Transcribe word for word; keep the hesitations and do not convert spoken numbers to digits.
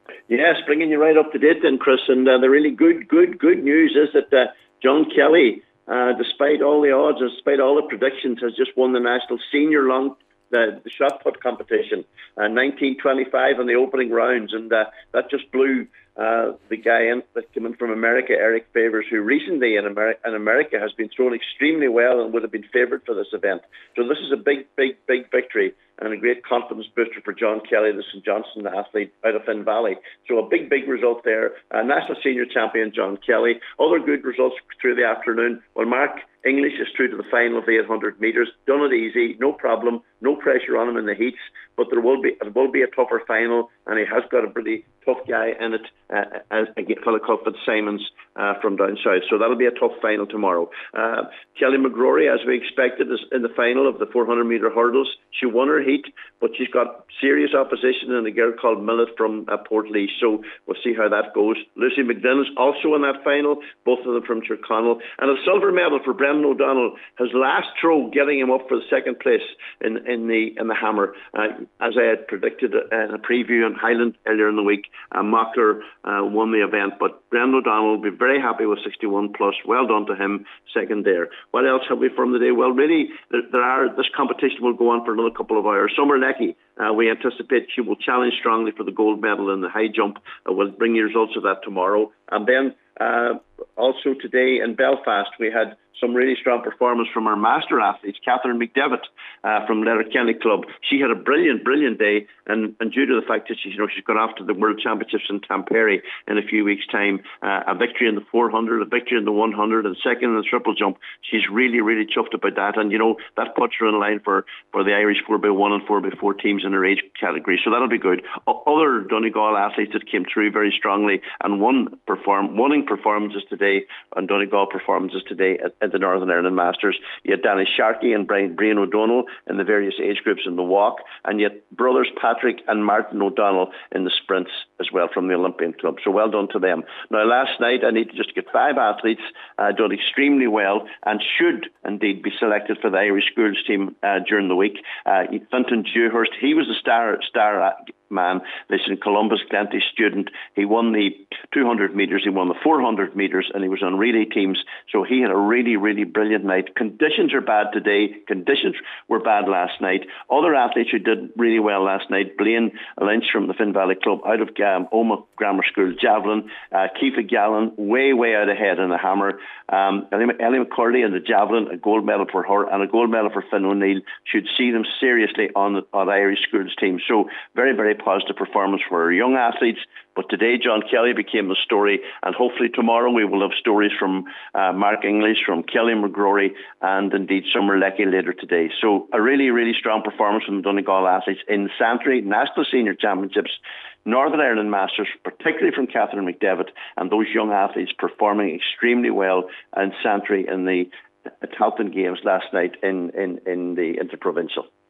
Yes, bringing you right up to date then, Chris. And uh, the really good, good, good news is that uh, John Kelly, uh, despite all the odds, despite all the predictions, has just won the national senior long the, the shot put competition, uh, nineteen twenty-five in the opening rounds, and uh, that just blew uh, the guy in that came in from America, Eric Favors, who recently in America, in America has been thrown extremely well and would have been favoured for this event. So this is a big, big, big victory and a great confidence booster for John Kelly, the Saint Johnstone athlete out of Finn Valley. So a big, big result there. Uh, national senior champion John Kelly. Other good results through the afternoon. Well, Mark English is through to the final of the eight hundred metres. Done it easy, no problem, no pressure on him in the heats. But there will be it will be a tougher final, and he has got a pretty tough guy in it, uh, a fellow called Fitzsimons uh, from down south. So that'll be a tough final tomorrow. Uh, Kelly McGrory, as we expected, is in the final of the four hundred metre hurdles. She won her heat, but she's got serious opposition in a girl called Millet from uh, Portlaoise. So we'll see how that goes. Lucy McDinn is also in that final, both of them from Tyrconnell. And a silver medal for Brendan O'Donnell, his last throw getting him up for the second place in, in the in the hammer. Uh, as I had predicted in a preview on Highland earlier in the week, uh, Mockler uh, won the event, but Brendan O'Donnell will be very happy with sixty-one plus. Well done to him, second there. What else have we from the day? Well, really, there, there are this competition will go on for another couple of hours. Summer Leckie, uh, we anticipate she will challenge strongly for the gold medal in the high jump. Uh, we'll bring you results of that tomorrow. And then uh, also today in Belfast, we had some really strong performance from our master athletes, Catherine McDevitt uh, from Letterkenny Club. She had a brilliant, brilliant day, and, and due to the fact that she's, you know, she's gone off to the World Championships in Tampere in a few weeks' time, uh, a victory in the four hundred, a victory in the one hundred, and second in the triple jump. She's really, really chuffed about that, and you know that puts her in line for, for the Irish four by one and four by four teams in her age category. So that'll be good. O- other Donegal athletes that came through very strongly and won perform winning performances today, and Donegal performances today at, at the Northern Ireland Masters. You had Danny Sharkey and Brian, Brian O'Donnell in the various age groups in the walk, and yet brothers Patrick and Martin O'Donnell in the sprints as well from the Olympian Club. So well done to them. Now, last night I need to just get five athletes uh, done extremely well and should indeed be selected for the Irish schools team uh, during the week. Uh, Fintan Dewhurst, he was the star star man. Listen, Columbus Glenty student. He won the two hundred metres, he won the four hundred metres, and he was on relay teams. So he had a really, really brilliant night. Conditions are bad today. Conditions were bad last night. Other athletes who did really well last night, Blaine Lynch from the Finn Valley Club out of um, Omagh Grammar School, javelin. Uh, Keefa Gallen, way, way out ahead in the hammer. Um, Ellie McCurdy in the javelin, a gold medal for her, and a gold medal for Finn O'Neill. Should see them seriously on the on Irish schools team. So very, very positive performance for our young athletes. But today, John Kelly became the story, and hopefully tomorrow we will have stories from uh, Mark English, from Kelly McGrory, and indeed Summer Leckie later today. So a really, really strong performance from the Donegal athletes in Santry National Senior Championships, Northern Ireland Masters, particularly from Catherine McDevitt, and those young athletes performing extremely well in Santry in the Tailteann Games last night in, in, in the Interprovincial.